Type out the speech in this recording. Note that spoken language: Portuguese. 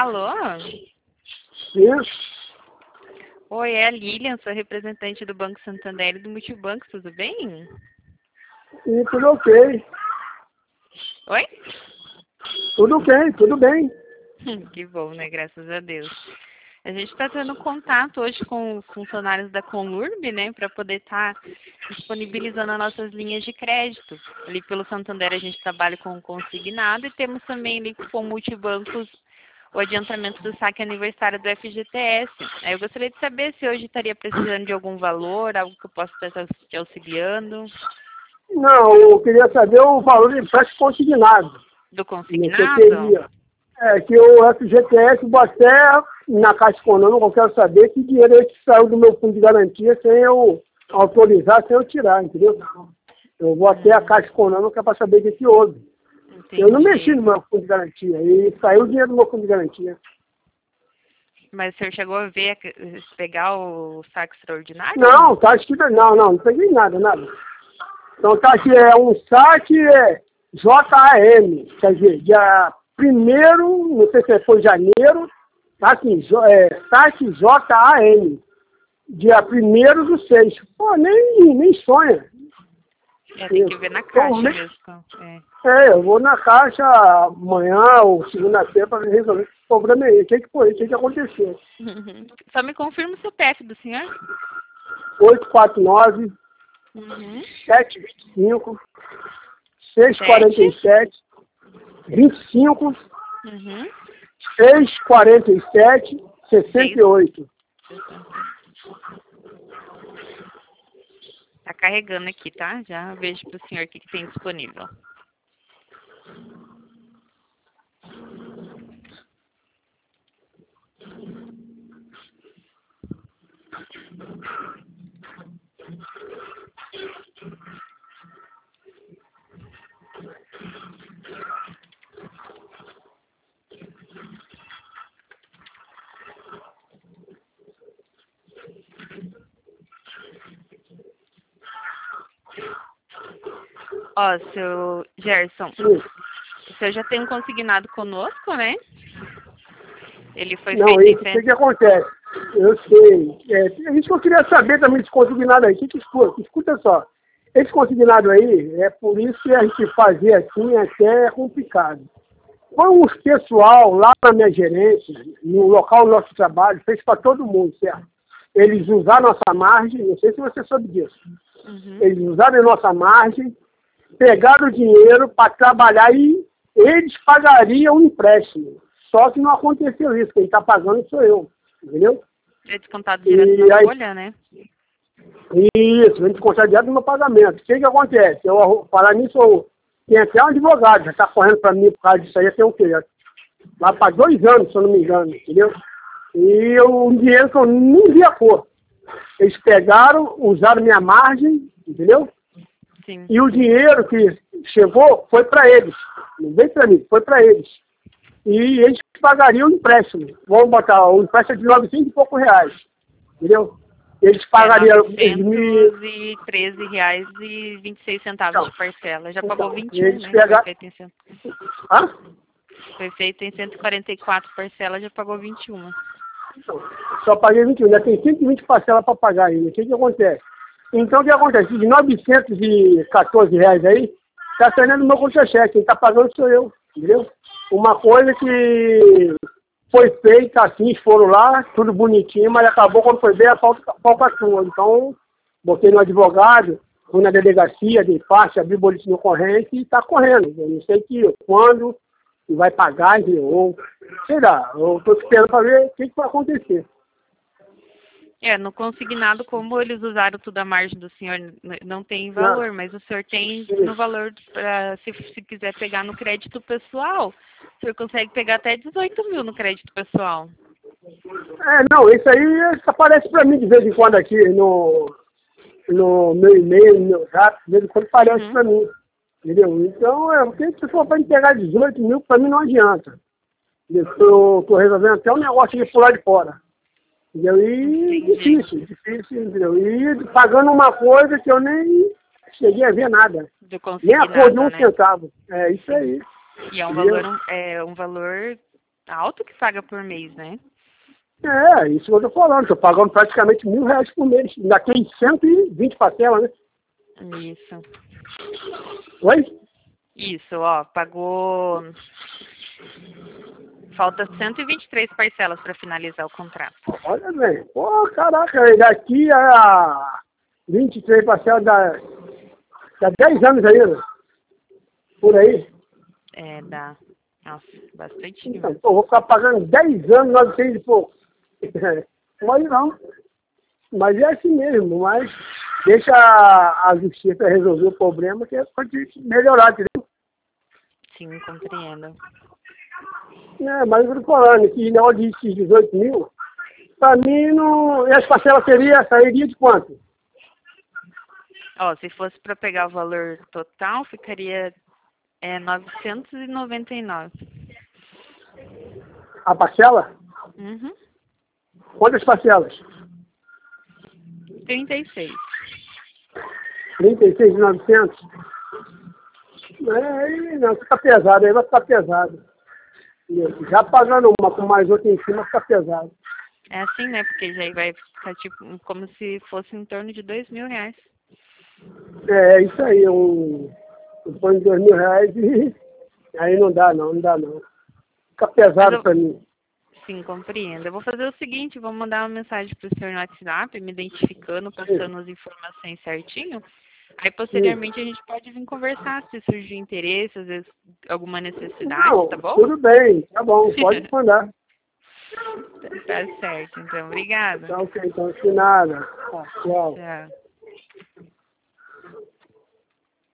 Alô? Isso. Oi, é a Lilian, sou representante do Banco Santander e do Multibanco, tudo bem? E tudo ok. Oi? Tudo ok, tudo bem. Que bom, né? Graças a Deus. A gente está tendo contato hoje com os funcionários da Conlurb, né, para poder estar disponibilizando as nossas linhas de crédito. Ali pelo Santander a gente trabalha com consignado e temos também ali com multibancos o adiantamento do saque aniversário do FGTS. Aí eu gostaria de saber se hoje estaria precisando de algum valor, algo que eu possa estar te auxiliando. Não, eu queria saber o valor de empréstimo consignado. Do Que consignado? teria. É que o FGTS, até na Caixa Econômica, eu quero saber que dinheiro é que saiu do meu fundo de garantia sem eu autorizar, sem eu tirar, entendeu? Eu vou até a Caixa Econômica para saber o que houve. Entendi. Eu não mexi no meu fundo de garantia, e saiu o dinheiro do meu fundo de garantia. Mas o senhor chegou a ver, pegar o saque extraordinário? Não, tá escrito, não peguei nada. Então tá aqui, é um saque JAM, quer dizer, dia 1º, não sei se foi janeiro, tá aqui, saque JAM, dia 1º/6. Pô, nem sonha. Tem que ver na caixa mesmo. Eu vou na caixa amanhã ou segunda-feira para resolver esse problema aí. O que foi? O que aconteceu? Só me confirma o CPF do senhor. 849 725 647 25 647 68. Tá carregando aqui, tá? Já vejo pro senhor o que tem disponível. Ó, seu Gerson, o senhor já tem um consignado conosco, né? Ele foi Não, feito isso, o que acontece? Eu sei. A gente não queria saber também desse consignado aí. Escuta só. Esse consignado aí, é por isso que a gente fazer assim até é complicado. Foi um pessoal lá na minha gerência, no local do nosso trabalho, fez para todo mundo, certo? Eles usaram nossa margem, não sei se você soube disso. Eles usaram a nossa margem, pegaram o dinheiro para trabalhar e eles pagariam o empréstimo. Só que não aconteceu isso, quem está pagando sou eu, entendeu? É descontado direto na folha, né? Isso, vem descontar direto no meu pagamento. O que acontece? Eu falar nisso, tem até um advogado, já está correndo para mim por causa disso aí, tem o quê? Lá para 2 anos, se eu não me engano, entendeu? E um dinheiro que eu nem vi a cor. Eles pegaram, usaram minha margem, entendeu? Sim. E o dinheiro que chegou foi para eles. Não veio para mim, foi para eles. E eles pagariam o empréstimo. Vamos botar o empréstimo de 900 e poucos reais. Entendeu? Eles pagariam... R$913,26 de parcela. Já pagou 21, eles né? Pegaram... Foi feito em 144 parcelas, já pagou 21. Só paguei 21. Ainda tem 120 parcelas para pagar ainda. O que acontece? Então, o que acontece? De 914 reais aí, está saindo no meu contra-cheque. Quem está pagando sou eu. Entendeu? Uma coisa que foi feita assim, foram lá, tudo bonitinho, mas acabou quando foi ver a falcatrua. Então, botei no advogado, fui na delegacia, de parte, abri o boletim de ocorrência e está correndo. Eu não sei quando vai pagar, ou sei lá, eu estou esperando para ver o que vai acontecer. No consignado, como eles usaram tudo a margem do senhor, não tem valor, mas o senhor tem no valor, se quiser pegar no crédito pessoal, o senhor consegue pegar até 18 mil no crédito pessoal. Não, isso aí aparece para mim de vez em quando aqui no meu e-mail, no meu zap, de vez em quando aparece para mim, entendeu? Então, se for para pegar 18 mil, para mim não adianta. Eu estou resolvendo até um negócio de pular de fora. Entendeu? E difícil, entendeu? E pagando uma coisa que eu nem cheguei a ver nada. Nem a cor de um centavo. É isso aí. E é um valor Alto que paga por mês, né? É, isso que eu tô falando. Estou pagando praticamente R$ 1.000 por mês. Ainda tem 120 parcelas, né? Isso. Oi? Isso, ó, pagou. Falta 123 parcelas para finalizar o contrato. Olha bem. Pô, caraca, daqui a 23 parcelas dá 10 anos ainda. Por aí. É, dá. Nossa, bastante Então, mesmo. pô, vou ficar pagando 10 anos, 900 e pouco. Mas não. Mas é assim mesmo. Mas deixa a justiça resolver o problema, que pode melhorar, entendeu? Sim, compreendo. Mas eu tô falando que na hora de 18 mil, pra mim não. E as parcelas sairia de quanto? Ó, se fosse para pegar o valor total, ficaria 999. A parcela? Uhum. Quantas parcelas? 36. 36.900? Aí não, fica pesado, aí vai ficar pesado. Já pagando uma com mais outra em cima, fica pesado. É assim, né? Porque já vai ficar tipo como se fosse em torno de R$ 2.000. É isso aí, um põe de R$ 2.000 e aí não dá não. Fica Mas pesado eu, pra mim. sim, compreendo. Eu vou fazer o seguinte, vou mandar uma mensagem pro senhor no WhatsApp, me identificando, passando as informações certinho. Aí, posteriormente, a gente pode vir conversar se surgir interesse, às vezes alguma necessidade, Não, tá bom? tudo bem, tá bom, pode mandar. Tá certo, então. Obrigada. Tá ok, então, se nada. Tá, tchau. Tchau.